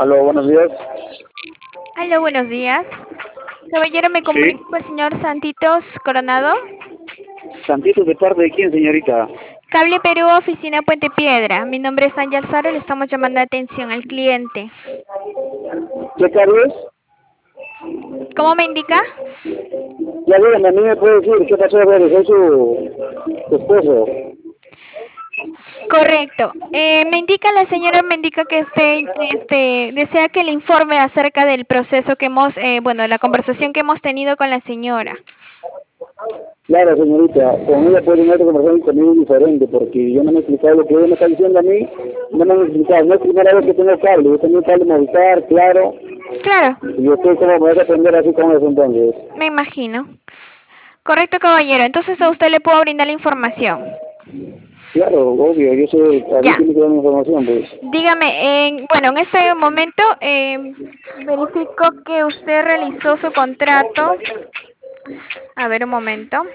Aló, buenos días. Aló, buenos días. Caballero, me Sí. comunico con el señor Santitos Coronado. Santitos, ¿de parte de quién, señorita? Cable Perú, oficina Puente Piedra. Mi nombre es Ángel Alfaro, le estamos llamando atención al cliente. ¿Qué cargo es? ¿Cómo me indica? Ya bien, a mí me puede decir qué pasó, a ver, soy su esposo. Correcto. Me indica la señora, me indica que usted desea que le informe acerca del proceso que hemos, bueno, la conversación que hemos tenido con la señora. Claro, señorita, con ella puede tener una conversación conmigo diferente, porque yo no me he explicado lo que ella me está diciendo a mí, no me han explicado. No es primera vez que tengo cable, yo tengo cable Movistar, claro, Claro, y yo estoy como me voy a aprender así como eso entonces. me imagino. Correcto, caballero. Entonces a usted le puedo brindar la información. Claro, obvio, yo sé, a mí Ya. tiene que dar información, pues. Dígame, bueno, en este momento verifico que usted realizó su contrato. A ver, un momento.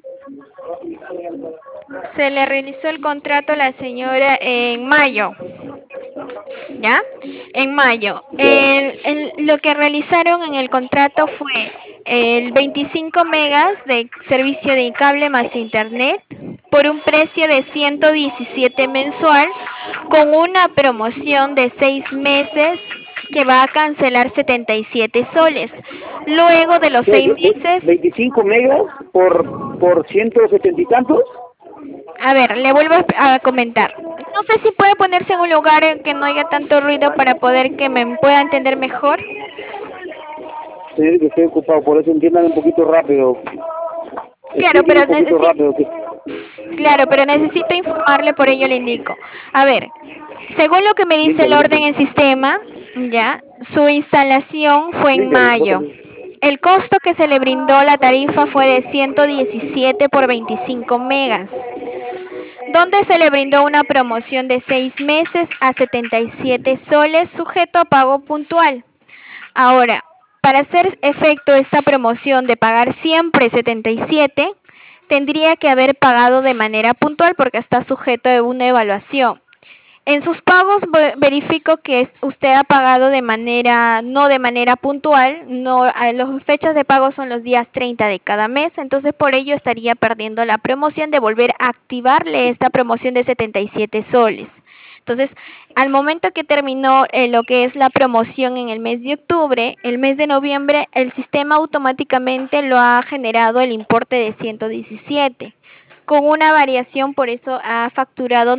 Se le realizó el contrato a la señora en mayo, ¿ya? En mayo. Ya. Lo que realizaron en el contrato fue el 25 megas de servicio de cable más internet por un precio de 117 mensual con una promoción de 6 meses que va a cancelar 77 soles. Luego de los ¿Qué? 6 meses, 25 megas por 170 y tantos? a ver, le vuelvo a comentar. No sé si puede ponerse en un lugar en que no haya tanto ruido para poder que me pueda entender mejor. Señorita, estoy ocupado, por eso entiendan un poquito rápido. Claro, Explíqueme pero un poquito rápido. necesito informarle, por ello le indico. A ver, según lo que me dice el Dígame, orden en sistema, ya, su instalación fue en dígame, mayo. El costo que se le brindó la tarifa fue de 117 por 25 megas, donde se le brindó una promoción de 6 meses a 77 soles sujeto a pago puntual. Ahora, para hacer efecto esta promoción de pagar siempre 77, tendría que haber pagado de manera puntual porque está sujeto a una evaluación. En sus pagos verifico que usted ha pagado de manera, no de manera puntual, no, las fechas de pago son los días 30 de cada mes, entonces por ello estaría perdiendo la promoción de volver a activarle esta promoción de 77 soles. Entonces, al momento que terminó lo que es la promoción en el mes de octubre, el mes de noviembre, el sistema automáticamente lo ha generado el importe de 117, con una variación, por eso ha facturado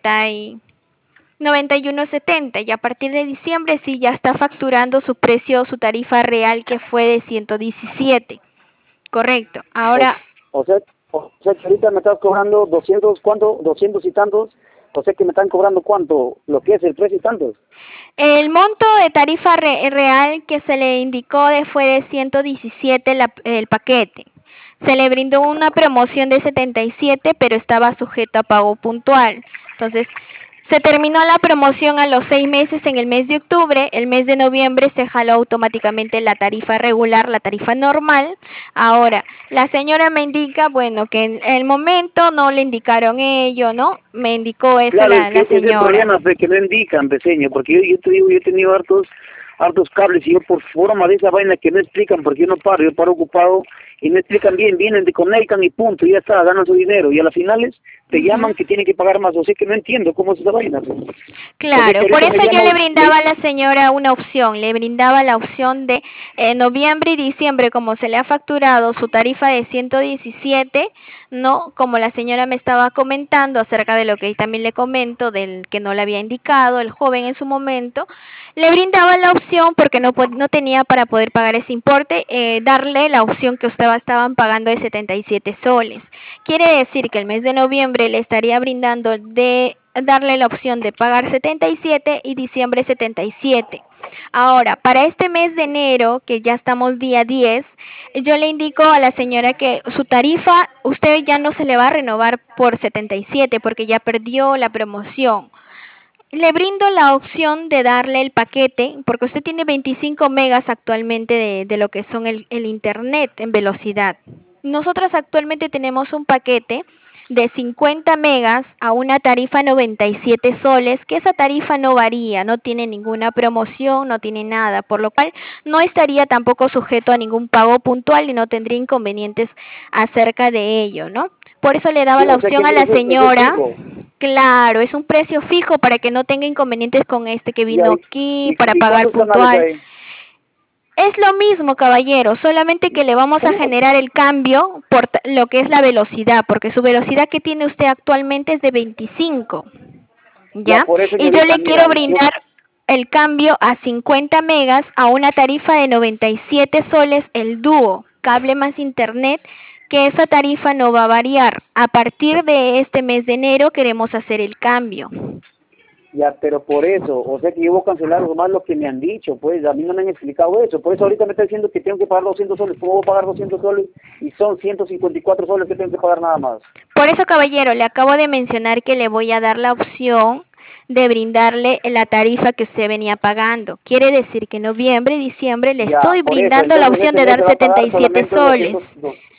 91.70 y a partir de diciembre sí ya está facturando su precio, su tarifa real que fue de 117. Correcto. o, Ahora, o sea, o sea que ahorita me estás cobrando 200, ¿cuánto? 200 y tantos. O sea que me están cobrando cuánto, lo que es el precio y tantos. el monto de tarifa real que se le indicó fue de 117 el paquete. Se le brindó una promoción de 77, pero estaba sujeto a pago puntual. Entonces, se terminó la promoción a los 6 meses en el mes de octubre. El mes de noviembre se jaló automáticamente la tarifa regular, la tarifa normal. Ahora, la señora me indica, bueno, que en el momento no le indicaron ello, ¿no? Me indicó eso Claro, es que la ese es el señora. problema, que no indican, peseño, porque yo te digo, yo he tenido hartos cables y yo por forma de esa vaina que no explican, porque yo paro ocupado y no explican bien, vienen, te conectan y punto, y ya está, ganan su dinero, y a las finales te llaman que tienen que pagar más, o sea que no entiendo cómo es esa vaina. Pues. O sea que Claro, por ahorita me eso yo le llama, brindaba a la señora una opción, le brindaba la opción de noviembre y diciembre, como se le ha facturado su tarifa de 117, ¿no? Como la señora me estaba comentando acerca de lo que también le comento, del que no le había indicado el joven en su momento, le brindaba la opción porque no tenía para poder pagar ese importe, darle la opción que ustedes estaban pagando de 77 soles. Quiere decir que el mes de noviembre le estaría brindando de darle la opción de pagar 77 y diciembre 77. Ahora, para este mes de enero, que ya estamos día 10, yo le indico a la señora que su tarifa, usted ya no se le va a renovar por 77 porque ya perdió la promoción. Le brindo la opción de darle el paquete, porque usted tiene 25 megas actualmente de lo que son el internet en velocidad. Nosotros actualmente tenemos un paquete de 50 megas a una tarifa 97 soles, que esa tarifa no varía, no tiene ninguna promoción, no tiene nada, por lo cual no estaría tampoco sujeto a ningún pago puntual y no tendría inconvenientes acerca de ello, ¿no? Por eso le daba Sí, la o sea que opción a la eso es señora. fijo. Claro, es un precio fijo para que no tenga inconvenientes con este que Ya, vino aquí para y pagar cuántos canales puntual. hay? Es lo mismo, caballero, solamente que le vamos a ¿Cómo? generar el cambio por lo que es la velocidad, porque su velocidad que tiene usted actualmente es de 25, Ya, ¿ya? por eso, Y yo señorita, le quiero mira, yo, brindar el cambio a 50 megas a una tarifa de 97 soles el dúo, cable más internet, que esa tarifa no va a variar. A partir de este mes de enero queremos hacer el cambio. ya, pero por eso, o sea que yo voy a cancelar más lo que me han dicho, pues, a mí no me han explicado eso, por eso ahorita me está diciendo que tengo que pagar 200 soles, ¿cómo voy a pagar 200 soles? Y son 154 soles que tengo que pagar nada más. Por eso, caballero, le acabo de mencionar que le voy a dar la opción de brindarle la tarifa que usted venía pagando. Quiere decir que en noviembre y diciembre le Ya, estoy por eso, brindando la entonces opción este de mes dar se va a pagar 77 solamente soles.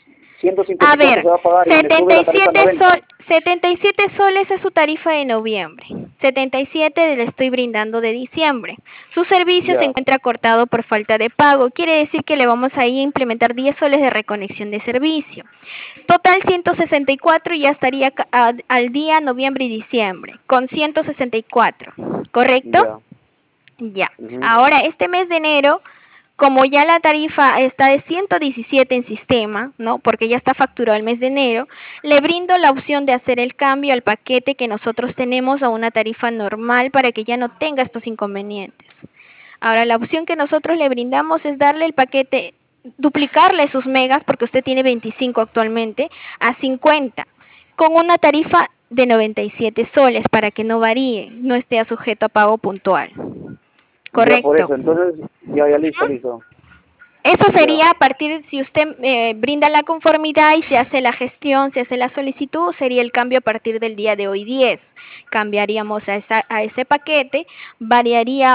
154 A ver, se va a pagar y me sube la tarifa a 90. 77 soles es su tarifa de noviembre. 77 le estoy brindando de diciembre. Su servicio se Ya, encuentra cortado por falta de pago. Quiere decir que le vamos a ir a implementar 10 soles de reconexión de servicio. Total 164 y ya estaría al día noviembre y diciembre con 164, ¿correcto? ya. Ya. Ujú. Ahora, este mes de enero, como ya la tarifa está de 117 en sistema, ¿no? Porque ya está facturado el mes de enero, le brindo la opción de hacer el cambio al paquete que nosotros tenemos a una tarifa normal para que ya no tenga estos inconvenientes. Ahora, la opción que nosotros le brindamos es darle el paquete, duplicarle sus megas, porque usted tiene 25 actualmente, a 50, con una tarifa de 97 soles para que no varíe, no esté sujeto a pago puntual. Ya por Correcto. eso, entonces, ya listo, listo. Eso Ya. sería a partir, si usted brinda la conformidad y se hace la gestión, se hace la solicitud, sería el cambio a partir del día de hoy 10. Cambiaríamos a ese paquete, variaría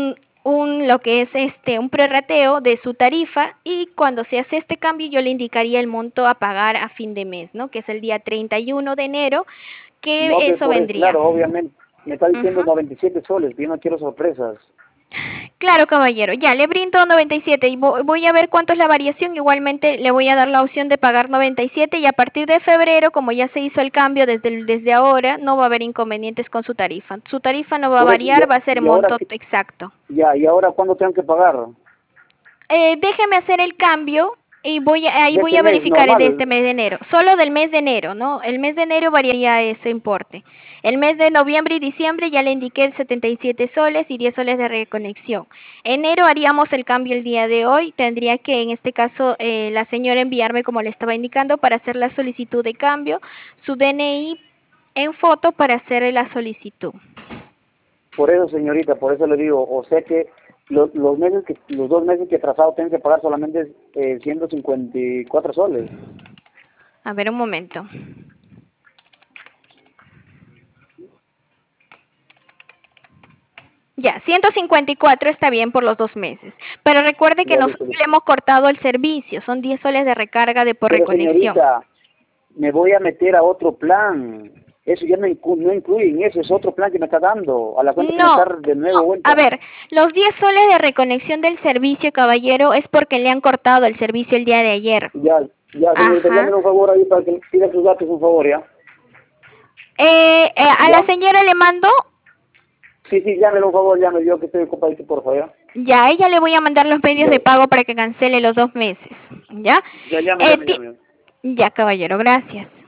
lo que es un prorrateo de su tarifa y cuando se hace este cambio yo le indicaría el monto a pagar a fin de mes, ¿no? Que es el día 31 de enero, No, que que eso por eso, vendría. claro, obviamente, me está diciendo Ujú. 97 soles, yo no quiero sorpresas. Claro, caballero. Ya, le brindo 97 y voy a ver cuánto es la variación. Igualmente le voy a dar la opción de pagar 97 y a partir de febrero, como ya se hizo el cambio desde ahora, no va a haber inconvenientes con su tarifa. Su tarifa no va a Por eso, variar, va a ser y ahora monto que, exacto. ya, y ahora ¿cuándo tengo que pagar? Déjeme hacer el cambio y ahí De voy este a mes, verificar de este normal. mes de enero. Solo del mes de enero, ¿no? El mes de enero variaría ese importe. El mes de noviembre y diciembre ya le indiqué 77 soles y 10 soles de reconexión. Enero haríamos el cambio el día de hoy. Tendría que, en este caso, la señora enviarme, como le estaba indicando, para hacer la solicitud de cambio, su DNI en foto para hacer la solicitud. Por eso, señorita, por eso le digo, o sea que los 2 meses que he trazado tengo que pagar solamente 154 soles. A ver, un momento. Ya, 154 está bien por los 2 meses. Pero recuerde que Ya, nosotros le hemos cortado el servicio. Son 10 soles de recarga de por pero reconexión. señorita, me voy a meter a otro plan. Eso ya no incluye en eso, es otro plan que me está dando. A la cuenta que me está No, de nuevo no. A vuelta. ver, los 10 soles de reconexión del servicio, caballero, es porque le han cortado el servicio el día de ayer. Ya, señorita, Ajá. llámeme un favor ahí para que pida sus datos, un favor, ¿ya? A la ¿Ya? señora le mando, Sí, llámelo un favor, llámelo yo que estoy ocupadito, por favor, ¿ya? ya, a ella le voy a mandar los medios Ya, de pago para que cancele los 2 meses. ¿Ya? ya, llame, Eh, llame, ti- llame. ya, caballero, gracias.